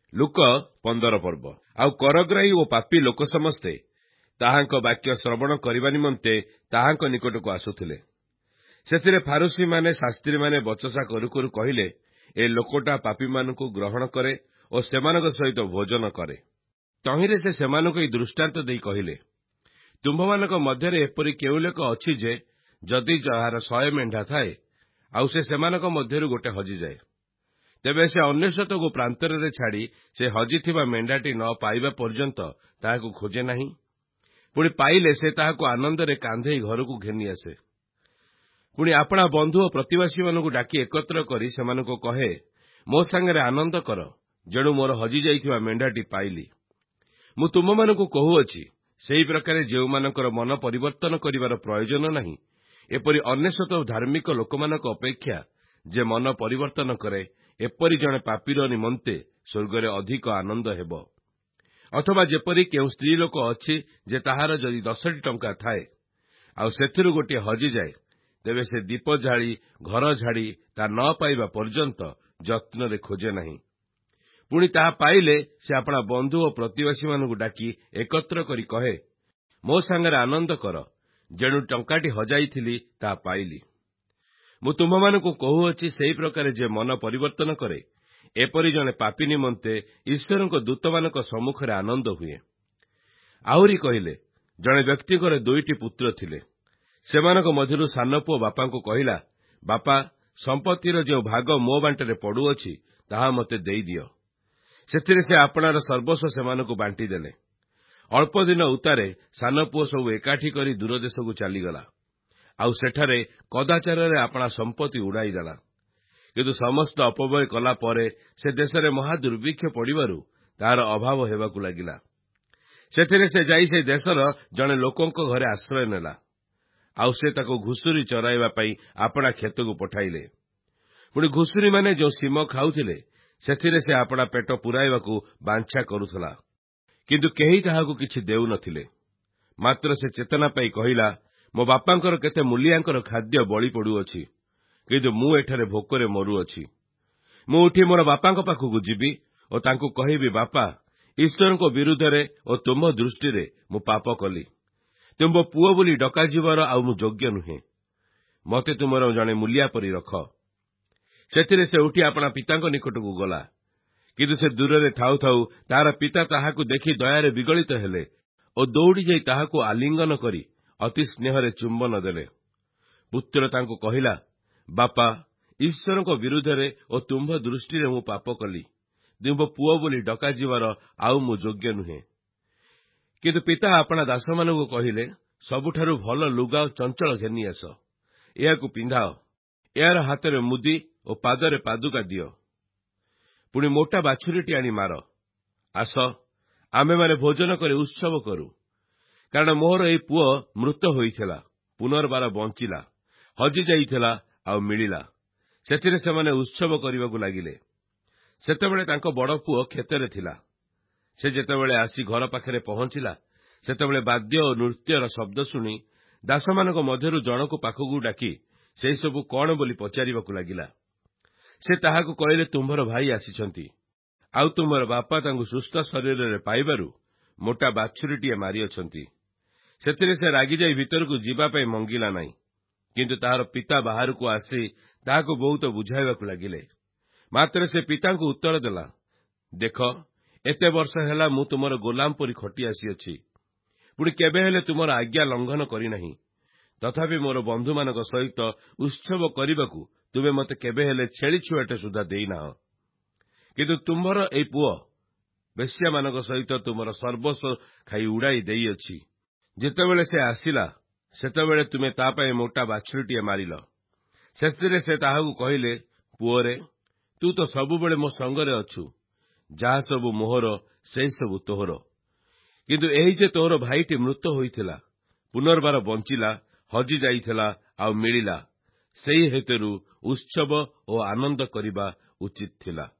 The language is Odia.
ଲୁକ 15 ପର୍ବ। ଆଉ କରଗ୍ରାହୀ ଓ ପାପୀ ଲୋକ ସମସ୍ତେ ତାହାଙ୍କ ବାକ୍ୟ ଶ୍ରବଣ କରିବା ନିମନ୍ତେ ତାହାଙ୍କ ନିକଟକୁ ଆସୁଥିଲେ। ସେଥିରେ ଫାରୁସୀମାନେ ଶାସ୍ତ୍ରୀମାନେ ବଚସା କରୁ କରୁ କହିଲେ, ଏ ଲୋକଟା ପାପୀମାନଙ୍କୁ ଗ୍ରହଣ କରେ ଓ ସେମାନଙ୍କ ସହିତ ଭୋଜନ କରେ। ତହିଁରେ ସେ ସେମାନଙ୍କୁ ଏହି ଦୃଷ୍ଟାନ୍ତ ଦେଇ କହିଲେ, ତୁମ୍ଭମାନଙ୍କ ମଧ୍ୟରେ ଏପରି କେଉଁ ଲୋକ ଅଛି ଯେ ଯଦି ଯାହାର 100 ମେଣ୍ଢା ଥାଏ, ଆଉ ସେ ସେମାନଙ୍କ ମଧ୍ୟରୁ ଗୋଟେ ହଜିଯାଏ, ତେବେ ସେ ଅନ୍ୱେଷତକୁ ପ୍ରାନ୍ତରରେ ଛାଡ଼ି ସେ ହଜିଥିବା ମେଣ୍ଢାଟି ନ ପାଇବା ପର୍ଯ୍ୟନ୍ତ ତାହାକୁ ଖୋଜେ ନାହିଁ। ପୁଣି ପାଇଲେ ସେ ତାହାକୁ ଆନନ୍ଦରେ କାନ୍ଧେଇ ଘରକୁ ଘେନି ଆସେ। ପୁଣି ଆପଣା ବନ୍ଧୁ ଓ ପ୍ରତିବାସୀମାନଙ୍କୁ ଡାକି ଏକତ୍ର କରି ସେମାନଙ୍କୁ କହେ, ମୋ ସାଙ୍ଗରେ ଆନନ୍ଦ କର, ଯେଣୁ ମୋର ହଜିଯାଇଥିବା ମେଣ୍ଢାଟି ପାଇଲି। ମୁଁ ତୁମମାନଙ୍କୁ କହୁଅଛି, ସେହି ପ୍ରକାରେ ଯେଉଁମାନଙ୍କର ମନ ପରିବର୍ତ୍ତନ କରିବାର ପ୍ରୟୋଜନ ନାହିଁ, ଏପରି ଅନେଶତ ଧାର୍ମିକ ଲୋକମାନଙ୍କ ଅପେକ୍ଷା ଯେ ମନ ପରିବର୍ତ୍ତନ କରେ, ଏପରି ଜଣେ ପାପୀର ନିମନ୍ତେ ସ୍ୱର୍ଗରେ ଅଧିକ ଆନନ୍ଦ ହେବ। ଅଥବା ଯେପରି କେଉଁ ସ୍ତ୍ରୀ ଲୋକ ଅଛି ଯେ ତାହାର ଯଦି 10ଟି ଟଙ୍କା ଥାଏ, ଆଉ ସେଥିରୁ ଗୋଟିଏ ହଜିଯାଏ, ତେବେ ସେ ଦୀପ ଜାଳି ଘର ଝାଡ଼ି ତାହା ନ ପାଇବା ପର୍ଯ୍ୟନ୍ତ ଯତ୍ନରେ ଖୋଜେ ନାହିଁ। ପୁଣି ତାହା ପାଇଲେ ସେ ଆପଣା ବନ୍ଧୁ ଓ ପ୍ରତିବାସୀମାନଙ୍କୁ ଡାକି ଏକତ୍ର କରି କହେ, ମୋ ସାଙ୍ଗରେ ଆନନ୍ଦ କର, ଯେଣୁ ଟଙ୍କାଟି ହଜାଇଥିଲି ତାହା ପାଇଲି। ମୁଁ ତୁମମାନଙ୍କୁ କହୁଅଛି, ସେହି ପ୍ରକାରେ ଯେ ମନ ପରିବର୍ତ୍ତନ କରେ, ଏପରି ଜଣେ ପାପୀ ନିମନ୍ତେ ଈଶ୍ୱରଙ୍କ ଦୂତମାନଙ୍କ ସମ୍ମୁଖରେ ଆନନ୍ଦ ହୁଏ। ଆହୁରି କହିଲେ, ଜଣେ ବ୍ୟକ୍ତିଙ୍କର 2ଟି ପୁତ୍ର ଥିଲେ। ସେମାନଙ୍କ ମଧ୍ୟରୁ ସାନ ପୁଅ ବାପାଙ୍କୁ କହିଲା, ବାପା, ସମ୍ପତ୍ତିର ଯେଉଁ ଭାଗ ମୋ ବାଣ୍ଟରେ ପଡୁଅଛି, ତାହା ମୋତେ ଦେଇଦିଅ। ସେଥିରେ ସେ ଆପଣାର ସର୍ବସ୍ୱ ସେମାନଙ୍କୁ ବାଣ୍ଟିଦେଲେ। ଅଳ୍ପ ଦିନ ଉତ୍ତାରେ ସାନ ପୁଅ ସବୁ ଏକାଠି କରି ଦୂର ଦେଶକୁ ଚାଲିଗଲା, ଆଉ ସେଠାରେ କଦାଚାରରେ ଆପଣା ସମ୍ପତ୍ତି ଉଡ଼ାଇଦେଲା। କିନ୍ତୁ ସମସ୍ତ ଅପବ୍ୟୟ କଲା ପରେ ସେ ଦେଶରେ ମହା ଦୁର୍ଭିକ୍ଷ ପଡ଼ିବାରୁ ତାହାର ଅଭାବ ହେବାକୁ ଲାଗିଲା। ସେଥିରେ ସେ ଯାଇ ସେ ଦେଶର ଜଣେ ଲୋକଙ୍କ ଘରେ ଆଶ୍ରୟ ନେଲା, ଆଉ ସେ ତାକୁ ଘୁଷୁରି ଚରାଇବା ପାଇଁ ଆପଣା କ୍ଷେତକୁ ପଠାଇଲେ। ପୁଣି ଘୁଷୁରିମାନେ ଯେଉଁ ସିମ ଖାଉଥିଲେ, ସେଥିରେ ସେ ଆପଣା ପେଟ ପୂରାଇବାକୁ ବାଞ୍ଛା କରୁଥିଲା, କିନ୍ତୁ କେହି ତାହାକୁ କିଛି ଦେଉନଥିଲେ। ମାତ୍ର ସେ ଚେତନା ପାଇ କହିଲା, ମୋ ବାପାଙ୍କର କେତେ ମୂଲିଆଙ୍କର ଖାଦ୍ୟ ବଳି ପଡ଼ୁଅଛି, କିନ୍ତୁ ମୁଁ ଏଠାରେ ଭୋକରେ ମରୁଅଛି। ମୁଁ ଉଠି ମୋର ବାପାଙ୍କ ପାଖକୁ ଯିବି ଓ ତାଙ୍କୁ କହିବି, ବାପା, ଈଶ୍ୱରଙ୍କ ବିରୁଦ୍ଧରେ ଓ ତୁମ ଦୃଷ୍ଟିରେ ମୁଁ ପାପ କଲି। ତୁମ୍ଭ ପୁଅ ବୋଲି ଡକାଯିବାର ଆଉ ମୁଁ ଯୋଗ୍ୟ ନୁହେଁ। ମୋତେ ତୁମର ଜଣେ ମୂଲିଆ ପରି ରଖ। ସେଥିରେ ସେ ଉଠି ଆପଣା ପିତାଙ୍କ ନିକଟକୁ ଗଲା। କିନ୍ତୁ ସେ ଦୂରରେ ଥାଉ ଥାଉ ତାହାର ପିତା ତାହାକୁ ଦେଖି ଦୟାରେ ବିଗଳିତ ହେଲେ ଓ ଦୌଡ଼ି ଯାଇ ତାହାକୁ ଆଲିଙ୍ଗନ କରି ଅତି ସ୍ନେହରେ ଚୁମ୍ବନ ଦେଲେ। ପୁତ୍ର ତାଙ୍କୁ କହିଲା, ବାପା, ଈଶ୍ୱରଙ୍କ ବିରୁଦ୍ଧରେ ଓ ତୁମ୍ଭ ଦୃଷ୍ଟିରେ ମୁଁ ପାପ କଲି। ତୁମ୍ଭ ପୁଅ ବୋଲି ଡକାଯିବାର ଆଉ ମୁଁ ଯୋଗ୍ୟ ନୁହେଁ। କିନ୍ତୁ ପିତା ଆପଣା ଦାସମାନଙ୍କୁ କହିଲେ, ସବୁଠାରୁ ଭଲ ଲୁଗା ଓ ଚଞ୍ଚଳ ଘେନି ଆସ, ଏହାକୁ ପିନ୍ଧାଅ, ଏହାର ହାତରେ ମୁଦି ଓ ପାଦରେ ପାଦୁକା ଦିଅ। ପୁଣି ମୋଟା ବାଛୁରୀଟି ଆଣି ମାର। ଆସ, ଆମେମାନେ ଭୋଜନ କରି ଉତ୍ସବ କରୁ, କାରଣ ମୋର ଏହି ପୁଅ ମୃତ ହୋଇଥିଲା, ପୁନର୍ବାର ବଞ୍ଚିଲା, ହଜିଯାଇଥିଲା ଆଉ ମିଳିଲା। ସେଥିରେ ସେମାନେ ଉତ୍ସବ କରିବାକୁ ଲାଗିଲେ। ସେତେବେଳେ ତାଙ୍କ ବଡ଼ ପୁଅ କ୍ଷେତରେ ଥିଲା। ସେ ଯେତେବେଳେ ଆସି ଘର ପାଖରେ ପହଞ୍ଚିଲା, ସେତେବେଳେ ବାଦ୍ୟ ଓ ନୃତ୍ୟର ଶବ୍ଦ ଶୁଣି ଦାସମାନଙ୍କ ମଧ୍ୟରୁ ଜଣକୁ ପାଖକୁ ଡାକି ସେହିସବୁ କଣ ବୋଲି ପଚାରିବାକୁ ଲାଗିଲା। ସେ ତାହାକୁ କହିଲେ, ତୁମ୍ଭର ଭାଇ ଆସିଛନ୍ତି, ଆଉ ତୁମର ବାପା ତାଙ୍କୁ ସୁସ୍ଥ ଶରୀରରେ ପାଇବାରୁ ମୋଟା ବାଛୁରୀଟିଏ ମାରିଅଛନ୍ତି। ସେଥିରେ ସେ ରାଗିଯାଇ ଭିତରକୁ ଯିବା ପାଇଁ ମଙ୍ଗିଲା ନାହିଁ। କିନ୍ତୁ ତାହାର ପିତା ବାହାରକୁ ଆସି ତାହାକୁ ବହୁତ ବୁଝାଇବାକୁ ଲାଗିଲେ। ମାତ୍ର ସେ ପିତାଙ୍କୁ ଉତ୍ତର ଦେଲା, ଦେଖ, ଏତେ ବର୍ଷ ହେଲା ମୁଁ ତୁମର ଗୋଲାମ ପରି ଖଟି ଆସିଅଛି, ପୁଣି କେବେ ହେଲେ ତୁମର ଆଜ୍ଞା ଲଙ୍ଘନ କରିନାହିଁ। ତଥାପି ମୋର ବନ୍ଧୁମାନଙ୍କ ସହିତ ଉତ୍ସବ କରିବାକୁ ତୁମେ ମୋତେ କେବେ ହେଲେ ଛେଳି ଛୁଆଟେ ସୁଦ୍ଧା ଦେଇନାହ। କିନ୍ତୁ ତୁମ୍ଭର ଏହି ପୁଅ ବେଶ୍ୟାମାନଙ୍କ ସହିତ ତୁମର ସର୍ବସ୍ୱ ଖାଇ ଉଡ଼ାଇ ଦେଇଅଛି। ଯେତେବେଳେ ସେ ଆସିଲା, ସେତେବେଳେ ତୁମେ ତା ପାଇଁ ମୋଟା ବାଛୁରୀଟିଏ ମାରିଲ। ସେଥିରେ ସେ ତାହାକୁ କହିଲେ, ପୁଅରେ, ତୁ ତ ସବୁବେଳେ ମୋ ସଙ୍ଗରେ ଅଛୁ, ଯାହା ସବୁ ମୋହର ସେହି ସବୁ ତୋହର। କିନ୍ତୁ ଏହି ଯେ ତୋହର ଭାଇଟି ମୃତ ହୋଇଥିଲା, ପୁନର୍ବାର ବଞ୍ଚିଲା, ହଜିଯାଇଥିଲା ଆଉ ମିଳିଲା, ସେହି ହେତୁରୁ ଉତ୍ସବ ଓ ଆନନ୍ଦ କରିବା ଉଚିତ ଥିଲା।